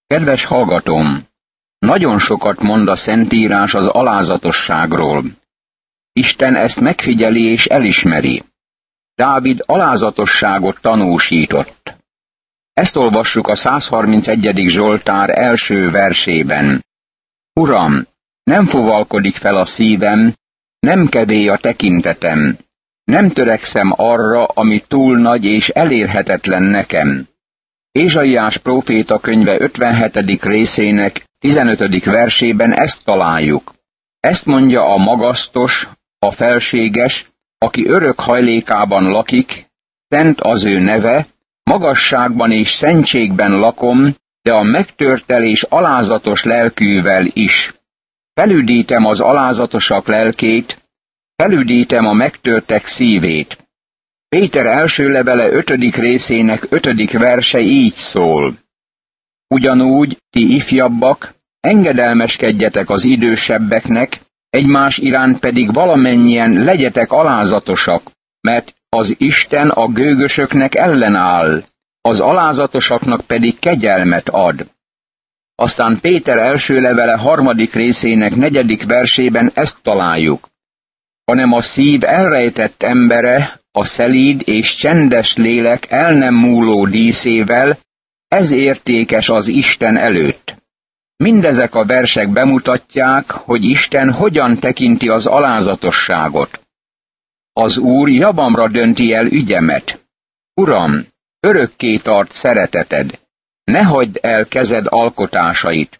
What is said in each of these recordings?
Kedves hallgatóm, nagyon sokat mond a Szentírás az alázatosságról. Isten ezt megfigyeli és elismeri. Dávid alázatosságot tanúsított. Ezt olvassuk a 131. Zsoltár első versében. Uram, nem fuvalkodik fel a szívem, nem kevély a tekintetem, nem törekszem arra, ami túl nagy és elérhetetlen nekem. Ézsaiás próféta könyve 57. részének 15. versében ezt találjuk. Ezt mondja a magasztos, a felséges, aki örök hajlékában lakik, szent az ő neve, magasságban és szentségben lakom, de a megtörtelés alázatos lelkűvel is. Felüdítem az alázatosak lelkét, felüdítem a megtörtek szívét. Péter első levele 5. részének 5. verse így szól. Ugyanúgy, ti ifjabbak, engedelmeskedjetek az idősebbeknek, egymás iránt pedig valamennyien legyetek alázatosak, mert az Isten a gőgösöknek ellenáll, az alázatosaknak pedig kegyelmet ad. Aztán Péter első levele 3. részének 4. versében ezt találjuk. Hanem a szív elrejtett embere, a szelíd és csendes lélek el nem múló díszével, ez értékes az Isten előtt. Mindezek a versek bemutatják, hogy Isten hogyan tekinti az alázatosságot. Az Úr javamra dönti el ügyemet. Uram, örökké tart szereteted, ne hagyd el kezed alkotásait.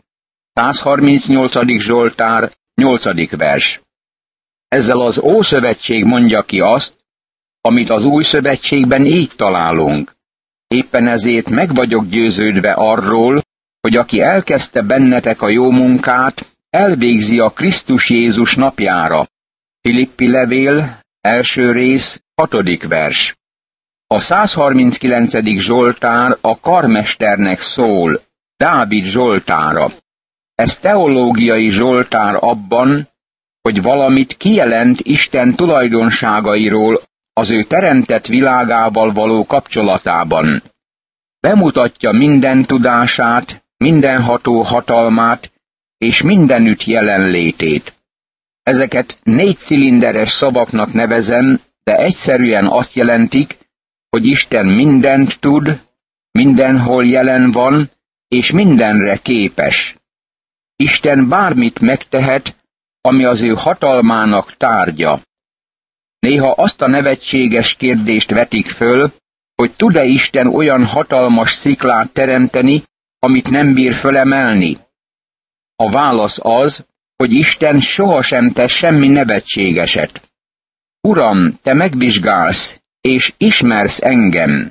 138. Zsoltár, 8. vers. Ezzel az Ószövetség mondja ki azt, amit az Új Szövetségben így találunk. Éppen ezért meg vagyok győződve arról, hogy aki elkezdte bennetek a jó munkát, elvégzi a Krisztus Jézus napjára. Filippi levél, első rész, 6. vers. A 139. Zsoltár a karmesternek szól, Dávid zsoltára. Ez teológiai zsoltár abban, hogy valamit kijelent Isten tulajdonságairól az ő teremtett világával való kapcsolatában. Bemutatja minden tudását, mindenható hatalmát és mindenütt jelenlétét. Ezeket 4 cilinderes szavaknak nevezem, de egyszerűen azt jelentik, hogy Isten mindent tud, mindenhol jelen van, és mindenre képes. Isten bármit megtehet, ami az ő hatalmának tárgya. Néha azt a nevetséges kérdést vetik föl, hogy tud-e Isten olyan hatalmas sziklát teremteni, amit nem bír fölemelni? A válasz az, hogy Isten sohasem tesz semmi nevetségeset. Uram, te megvizsgálsz, és ismersz engem.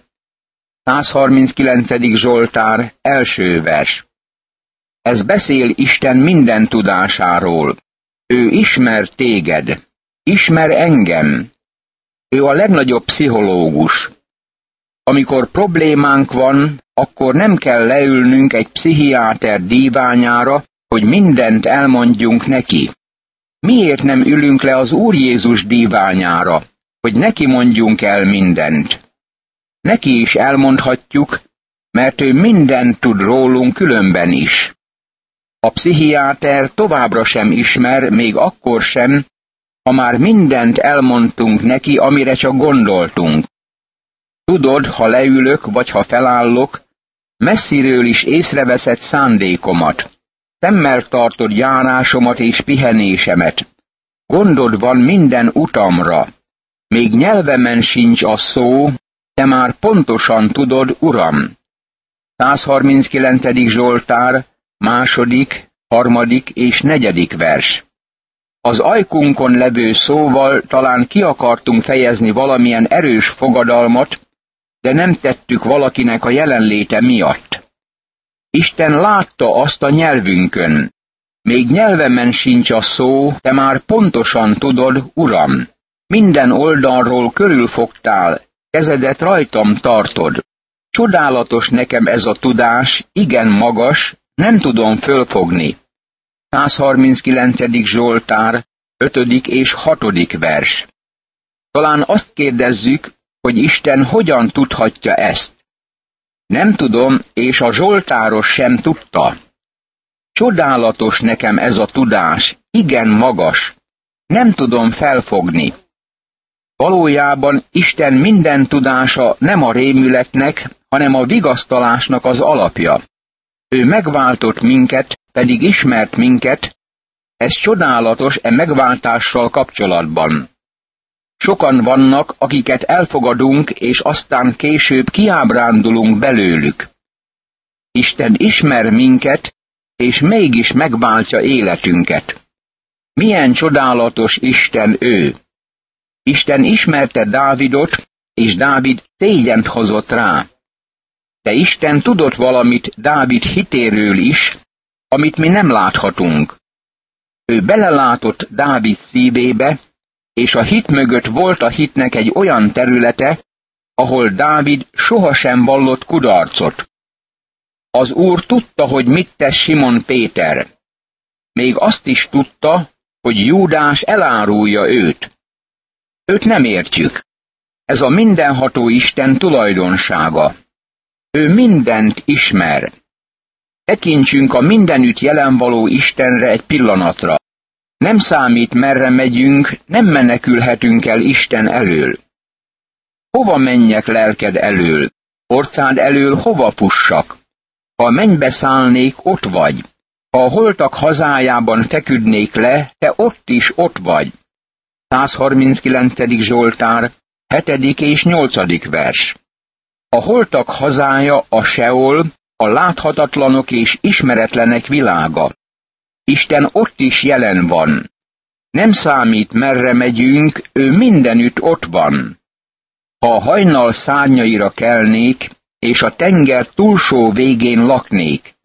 139. Zsoltár, első vers. Ez beszél Isten minden tudásáról. Ő ismer téged, ismer engem. Ő a legnagyobb pszichológus. Amikor problémánk van, akkor nem kell leülnünk egy pszichiáter díványára, hogy mindent elmondjunk neki. Miért nem ülünk le az Úr Jézus díványára, hogy neki mondjunk el mindent? Neki is elmondhatjuk, mert ő mindent tud rólunk különben is. A pszichiáter továbbra sem ismer, még akkor sem, ha már mindent elmondtunk neki, amire csak gondoltunk. Tudod, ha leülök, vagy ha felállok, messziről is észreveszed szándékomat. Szemmel tartod járásomat és pihenésemet. Gondod van minden utamra. Még nyelvemen sincs a szó, te már pontosan tudod, Uram. 139. Zsoltár, 2., 3. és 4. vers. Az ajkunkon levő szóval talán ki akartunk fejezni valamilyen erős fogadalmat, de nem tettük valakinek a jelenléte miatt. Isten látta azt a nyelvünkön. Még nyelvemen sincs a szó, te már pontosan tudod, Uram. Minden oldalról körülfogtál, kezedet rajtam tartod. Csodálatos nekem ez a tudás, igen magas, nem tudom fölfogni. 139. Zsoltár, 5. és 6. vers. Talán azt kérdezzük, hogy Isten hogyan tudhatja ezt. Nem tudom, és a zsoltáros sem tudta. Csodálatos nekem ez a tudás, igen magas. Nem tudom felfogni. Valójában Isten minden tudása nem a rémületnek, hanem a vigasztalásnak az alapja. Ő megváltott minket, pedig ismert minket, ez csodálatos megváltással kapcsolatban. Sokan vannak, akiket elfogadunk, és aztán később kiábrándulunk belőlük. Isten ismer minket, és mégis megváltja életünket. Milyen csodálatos Isten ő! Isten ismerte Dávidot, és Dávid szégyent hozott rá. De Isten tudott valamit Dávid hitéről is, amit mi nem láthatunk. Ő belelátott Dávid szívébe, és a hit mögött volt a hitnek egy olyan területe, ahol Dávid sohasem vallott kudarcot. Az Úr tudta, hogy mit tesz Simon Péter. Még azt is tudta, hogy Júdás elárulja őt. Őt nem értjük. Ez a mindenható Isten tulajdonsága. Ő mindent ismer. Tekintsünk a mindenütt jelenvaló Istenre egy pillanatra. Nem számít, merre megyünk, nem menekülhetünk el Isten elől. Hova menjek lelked elől? Orcád elől hova fussak? Ha a mennybe szállnék, ott vagy. Ha a holtak hazájában feküdnék le, te ott is ott vagy. 139. Zsoltár, 7. és 8. vers. A holtak hazája a Seol, a láthatatlanok és ismeretlenek világa. Isten ott is jelen van. Nem számít, merre megyünk, ő mindenütt ott van. Ha a hajnal szárnyaira kelnék, és a tenger túlsó végén laknék.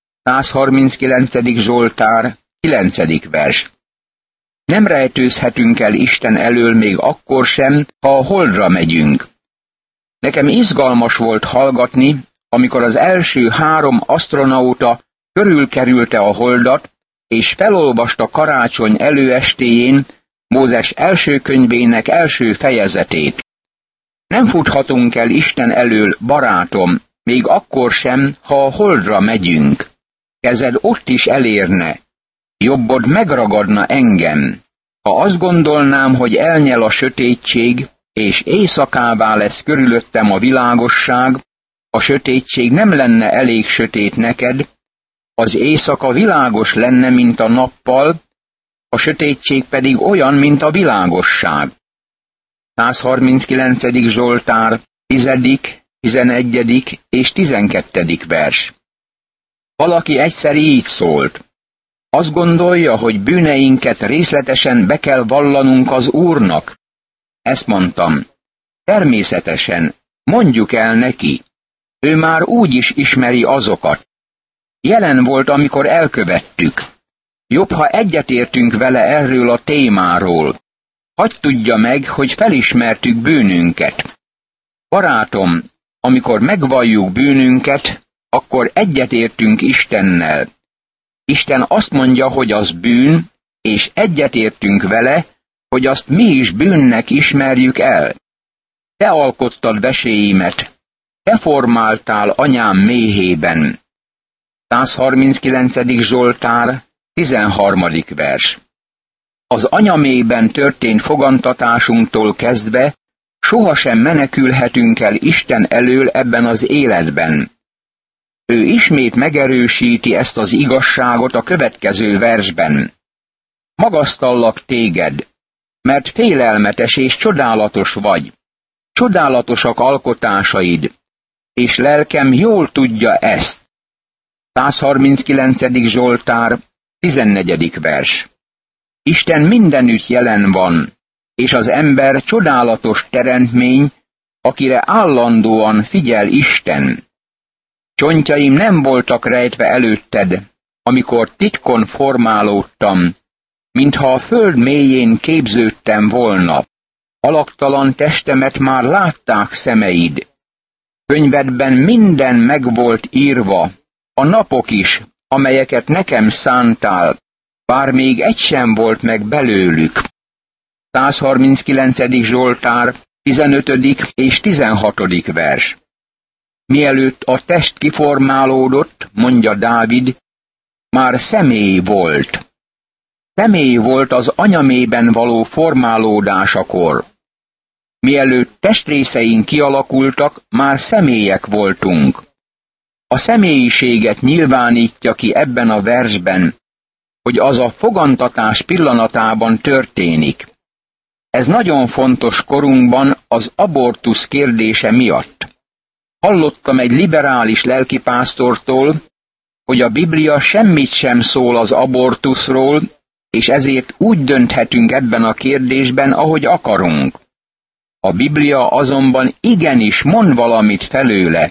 139. Zsoltár, 9. vers. Nem rejtőzhetünk el Isten elől még akkor sem, ha a holdra megyünk. Nekem izgalmas volt hallgatni, amikor az első 3 asztronauta körülkerülte a holdat, és felolvasta karácsony előestéjén Mózes első könyvének első fejezetét. Nem futhatunk el Isten elől, barátom, még akkor sem, ha a holdra megyünk. Kezed ott is elérne, jobbod megragadna engem. Ha azt gondolnám, hogy elnyel a sötétség, és éjszakává lesz körülöttem a világosság, a sötétség nem lenne elég sötét neked, az éjszaka világos lenne, mint a nappal, a sötétség pedig olyan, mint a világosság. 139. Zsoltár, 10., 11. és 12. vers. Valaki egyszer így szólt. Azt gondolja, hogy bűneinket részletesen be kell vallanunk az Úrnak? Ezt mondtam. Természetesen, mondjuk el neki. Ő már úgy is ismeri azokat. Jelen volt, amikor elkövettük. Jobb, ha egyetértünk vele erről a témáról. Hadd tudja meg, hogy felismertük bűnünket. Barátom, amikor megvalljuk bűnünket, akkor egyetértünk Istennel. Isten azt mondja, hogy az bűn, és egyetértünk vele, hogy azt mi is bűnnek ismerjük el. Te alkottad veséimet, te formáltál anyám méhében. 139. Zsoltár, 13. vers. Az anyamében történt fogantatásunktól kezdve sohasem menekülhetünk el Isten elől ebben az életben. Ő ismét megerősíti ezt az igazságot a következő versben. Magasztallak téged, mert félelmetes és csodálatos vagy. Csodálatosak alkotásaid, és lelkem jól tudja ezt. 139. Zsoltár, 14. vers. Isten mindenütt jelen van, és az ember csodálatos teremtmény, akire állandóan figyel Isten. Csontjaim nem voltak rejtve előtted, amikor titkon formálódtam, mintha a föld mélyén képződtem volna. Alaktalan testemet már látták szemeid. Könyvedben minden meg volt írva, a napok is, amelyeket nekem szántál, bár még egy sem volt meg belőlük. 139. Zsoltár, 15. és 16. vers. Mielőtt a test kiformálódott, mondja Dávid, már személy volt. Személy volt az anyamében való formálódásakor. Mielőtt testrészeink kialakultak, már személyek voltunk. A személyiséget nyilvánítja ki ebben a versben, hogy az a fogantatás pillanatában történik. Ez nagyon fontos korunkban az abortusz kérdése miatt. Hallottam egy liberális lelkipásztortól, hogy a Biblia semmit sem szól az abortuszról, és ezért úgy dönthetünk ebben a kérdésben, ahogy akarunk. A Biblia azonban igenis mond valamit felőle,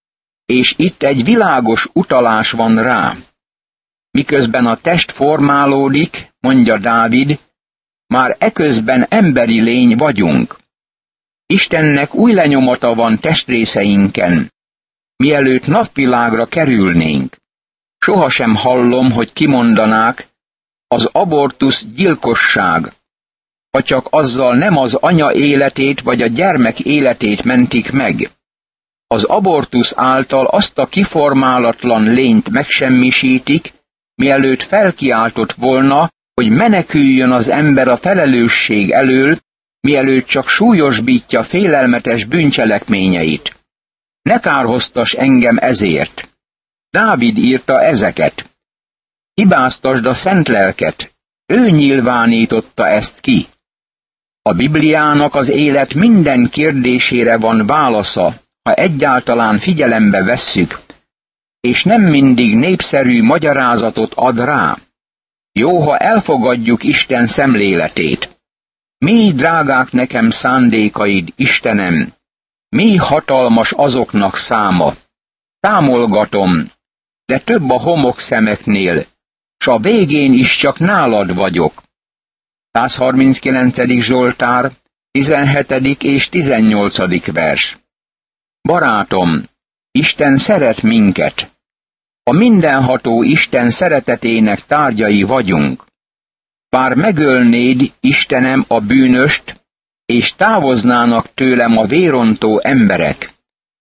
és itt egy világos utalás van rá. Miközben a test formálódik, mondja Dávid, már eközben emberi lény vagyunk. Istennek új lenyomata van testrészeinken, mielőtt napvilágra kerülnénk. Sohasem hallom, hogy kimondanák, az abortusz gyilkosság, ha csak azzal nem az anya életét vagy a gyermek életét mentik meg. Az abortusz által azt a kiformálatlan lényt megsemmisítik, mielőtt felkiáltott volna, hogy meneküljön az ember a felelősség elől, mielőtt csak súlyosbítja félelmetes bűncselekményeit. Ne kárhoztass engem ezért. Dávid írta ezeket. Hibáztasd a szent lelket, ő nyilvánította ezt ki. A Bibliának az élet minden kérdésére van válasza, ha egyáltalán figyelembe vesszük, és nem mindig népszerű magyarázatot ad rá. Jó, ha elfogadjuk Isten szemléletét. Mi drágák nekem szándékaid, Istenem, mi hatalmas azoknak száma. Számolgatom, de több a homokszemeknél, s a végén is csak nálad vagyok. 139. Zsoltár, 17. és 18. vers. Barátom, Isten szeret minket. A mindenható Isten szeretetének tárgyai vagyunk. Bár megölnéd, Istenem, a bűnöst, és távoznának tőlem a vérontó emberek.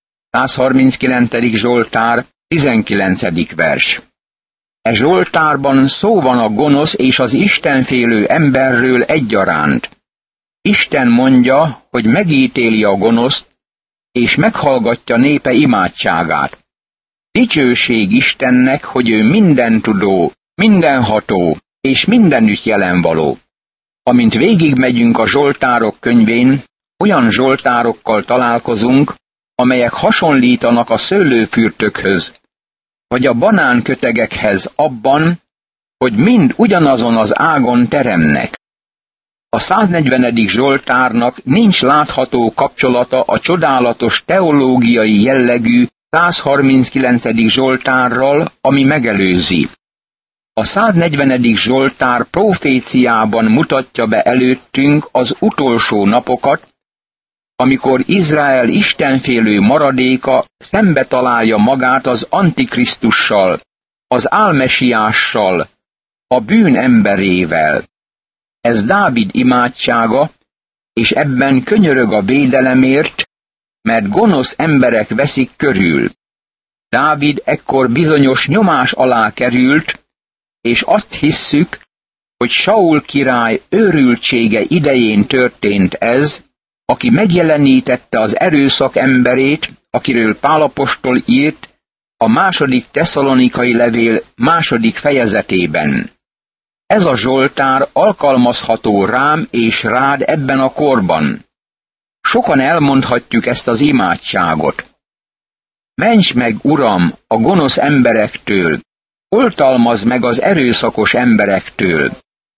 139. Zsoltár, 19. vers. E Zsoltárban szó van a gonosz és az istenfélő emberről egyaránt. Isten mondja, hogy megítéli a gonoszt, és meghallgatja népe imádságát. Dicsőség Istennek, hogy ő mindentudó, mindenható és mindenütt jelenvaló. Amint végigmegyünk a Zsoltárok könyvén, olyan zsoltárokkal találkozunk, amelyek hasonlítanak a szőlőfürtökhöz, vagy a banánkötegekhez abban, hogy mind ugyanazon az ágon teremnek. A 140. Zsoltárnak nincs látható kapcsolata a csodálatos teológiai jellegű 139. Zsoltárral, ami megelőzi. A 140. Zsoltár proféciában mutatja be előttünk az utolsó napokat, amikor Izrael istenfélő maradéka szembe találja magát az Antikrisztussal, az álmesiással, a bűn emberével. Ez Dávid imádsága, és ebben könyörög a védelemért, mert gonosz emberek veszik körül. Dávid ekkor bizonyos nyomás alá került, és azt hisszük, hogy Saul király őrültsége idején történt ez, aki megjelenítette az erőszak emberét, akiről Pál apostol írt a 2. Tesszalonikai levél 2. fejezetében. Ez a Zsoltár alkalmazható rám és rád ebben a korban. Sokan elmondhatjuk ezt az imádságot. Ments meg, Uram, a gonosz emberektől, oltalmazd meg az erőszakos emberektől.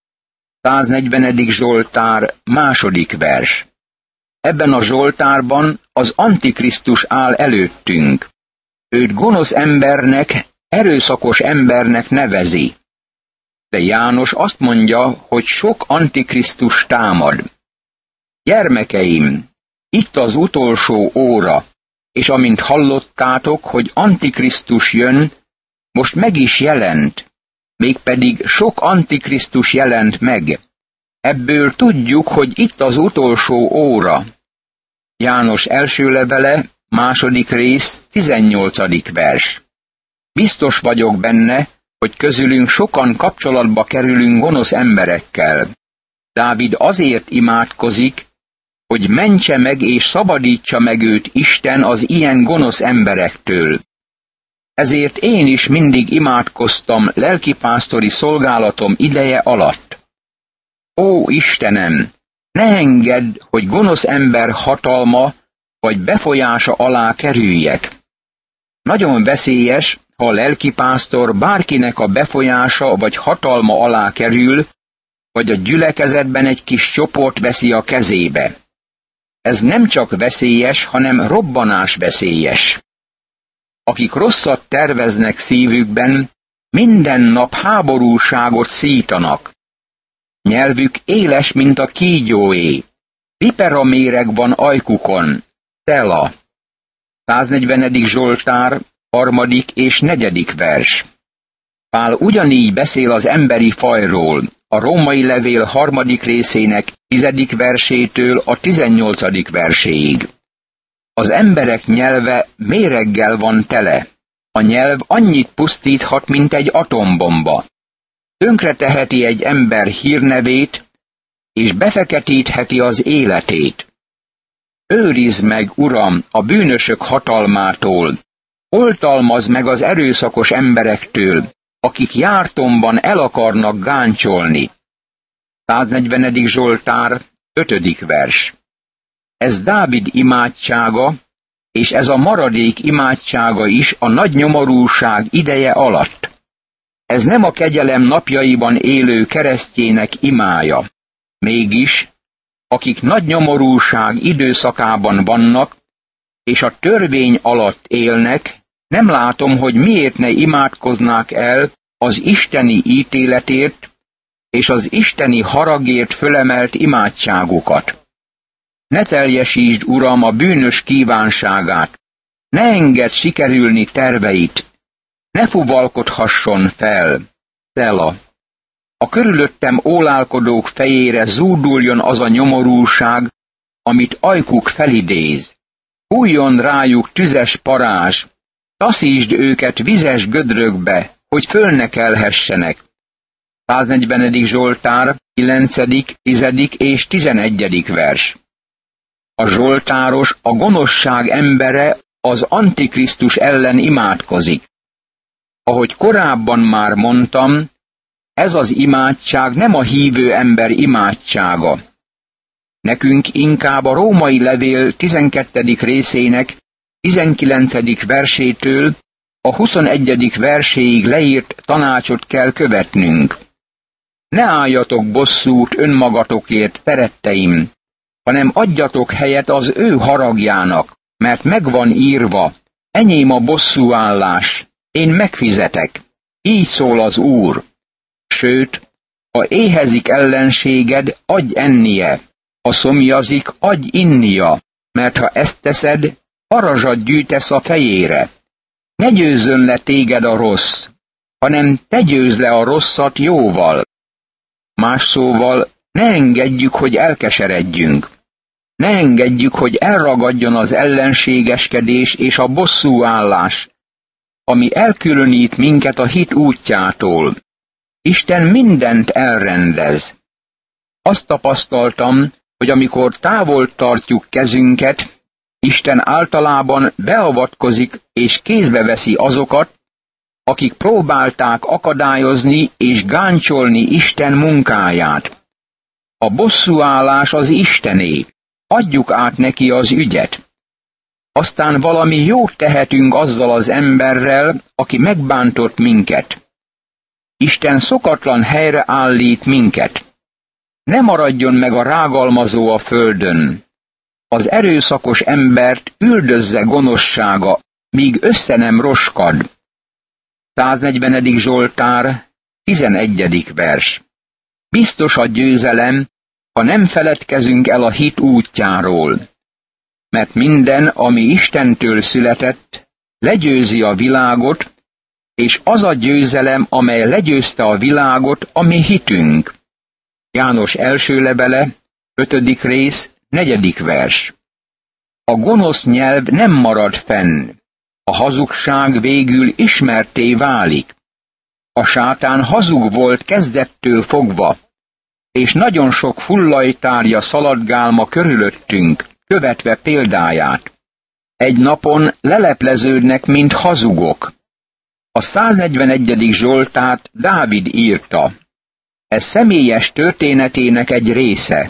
140. Zsoltár, 2. vers. Ebben a Zsoltárban az Antikrisztus áll előttünk. Őt gonosz embernek, erőszakos embernek nevezi. De János azt mondja, hogy sok Antikrisztus támad. Gyermekeim, itt az utolsó óra, és amint hallottátok, hogy Antikrisztus jön, most meg is jelent, mégpedig sok Antikrisztus jelent meg. Ebből tudjuk, hogy itt az utolsó óra. János első levele, második rész, 18. vers. Biztos vagyok benne, hogy közülünk sokan kapcsolatba kerülünk gonosz emberekkel. Dávid azért imádkozik, hogy mentse meg és szabadítsa meg őt Isten az ilyen gonosz emberektől. Ezért én is mindig imádkoztam lelkipásztori szolgálatom ideje alatt. Ó Istenem, ne engedd, hogy gonosz ember hatalma vagy befolyása alá kerüljek. Nagyon veszélyes, ha a lelkipásztor bárkinek a befolyása vagy hatalma alá kerül, vagy a gyülekezetben egy kis csoport veszi a kezébe. Ez nem csak veszélyes, hanem robbanásveszélyes. Akik rosszat terveznek szívükben, minden nap háborúságot szítanak. Nyelvük éles, mint a kígyóé. Viperaméreg van ajkukon. Tela. 140. Zsoltár, 3. és 4. vers. Pál ugyanígy beszél az emberi fajról, a római levél 3. részének 10. versétől a 18. verséig. Az emberek nyelve méreggel van tele. A nyelv annyit pusztíthat, mint egy atombomba. Tönkreteheti egy ember hírnevét, és befeketítheti az életét. Őrizd meg, Uram, a bűnösök hatalmától, oltalmazd meg az erőszakos emberektől, akik jártomban el akarnak gáncsolni. 140. Zsoltár, 5. vers. Ez Dávid imádsága, és ez a maradék imádsága is a nagy nyomorúság ideje alatt. Ez nem a kegyelem napjaiban élő keresztjének imája. Mégis, akik nagy nyomorúság időszakában vannak, és a törvény alatt élnek, nem látom, hogy miért ne imádkoznák el az isteni ítéletért és az isteni haragért fölemelt imádságukat. Ne teljesítsd, Uram, a bűnös kívánságát, ne engedd sikerülni terveit, ne fuvalkodhasson fel. Tela. A körülöttem ólálkodók fejére zúduljon az a nyomorúság, amit ajkuk felidéz. Fújjon rájuk tüzes parázs, taszítsd őket vizes gödrökbe, hogy föl ne kelhessenek. 140. Zsoltár, 9., 10. és 11. vers. A zsoltáros, a gonoszság embere az Antikrisztus ellen imádkozik. Ahogy korábban már mondtam, ez az imádság nem a hívő ember imádsága. Nekünk inkább a római levél 12. részének 19. versétől a 21. verséig leírt tanácsot kell követnünk. Ne álljatok bosszút önmagatokért, szeretteim, hanem adjatok helyet az ő haragjának, mert megvan írva, enyém a bosszúállás, én megfizetek. Így szól az Úr. Sőt, ha éhezik ellenséged, adj ennie, ha szomjazik, adj innia, mert ha ezt teszed, arazsat gyűjtesz a fejére. Ne győzzön le téged a rossz, hanem te győzd le a rosszat jóval. Más szóval, ne engedjük, hogy elkeseredjünk. Ne engedjük, hogy elragadjon az ellenségeskedés és a bosszúállás, ami elkülönít minket a hit útjától. Isten mindent elrendez. Azt tapasztaltam, hogy amikor távol tartjuk kezünket, Isten általában beavatkozik és kézbe veszi azokat, akik próbálták akadályozni és gáncsolni Isten munkáját. A bosszúállás az Istené, adjuk át neki az ügyet. Aztán valami jót tehetünk azzal az emberrel, aki megbántott minket. Isten szokatlan helyre állít minket. Ne maradjon meg a rágalmazó a földön. Az erőszakos embert üldözze gonoszsága, míg össze nem roskad. 140. Zsoltár, 11. vers. Biztos a győzelem, ha nem feledkezünk el a hit útjáról. Mert minden, ami Istentől született, legyőzi a világot, és az a győzelem, amely legyőzte a világot, a mi hitünk. János első levele, 5. rész, 4. vers. A gonosz nyelv nem marad fenn, a hazugság végül ismertté válik. A sátán hazug volt kezdettől fogva, és nagyon sok fullajtárja szaladgál ma körülöttünk, követve példáját. Egy napon lelepleződnek, mint hazugok. A 141. Zsoltárt Dávid írta. Ez személyes történetének egy része.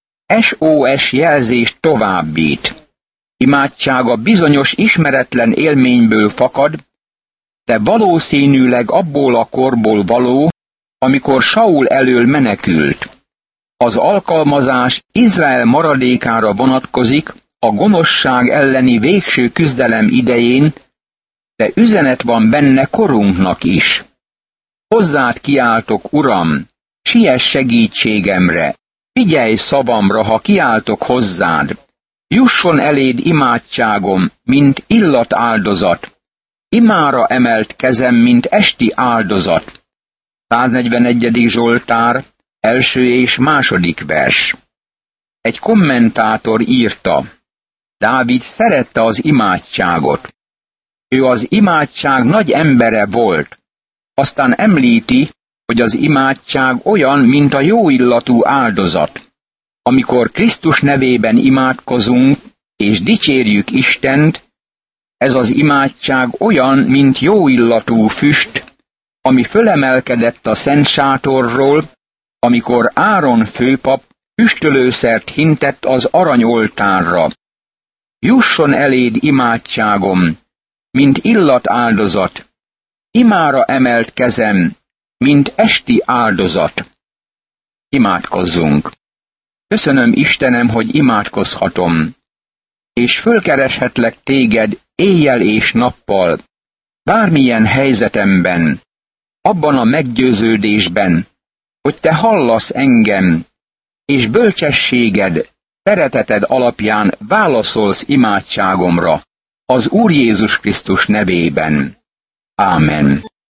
SOS jelzést továbbít. Imádsága bizonyos ismeretlen élményből fakad, de valószínűleg abból a korból való, amikor Saul elől menekült. Az alkalmazás Izrael maradékára vonatkozik a gonoszság elleni végső küzdelem idején, de üzenet van benne korunknak is. Hozzád kiáltok, Uram, siess segítségemre, figyelj szavamra, ha kiáltok hozzád. Jusson eléd imádságom, mint illatáldozat, imára emelt kezem, mint esti áldozat. 141. Zsoltár, 1. és 2. vers. Egy kommentátor írta, Dávid szerette az imádságot. Ő az imádság nagy embere volt. Aztán említi, hogy az imádság olyan, mint a jóillatú áldozat. Amikor Krisztus nevében imádkozunk, és dicsérjük Istent, ez az imádság olyan, mint jóillatú füst, ami fölemelkedett a szent sátorról, amikor Áron főpap füstölőszert hintett az aranyoltárra. Jusson eléd imádságom, mint illatáldozat, imára emelt kezem, mint esti áldozat. Imádkozzunk! Köszönöm, Istenem, hogy imádkozhatom, és fölkereshetlek téged éjjel és nappal, bármilyen helyzetemben, abban a meggyőződésben, hogy te hallasz engem, és bölcsességed, szereteted alapján válaszolsz imádságomra, az Úr Jézus Krisztus nevében. Ámen.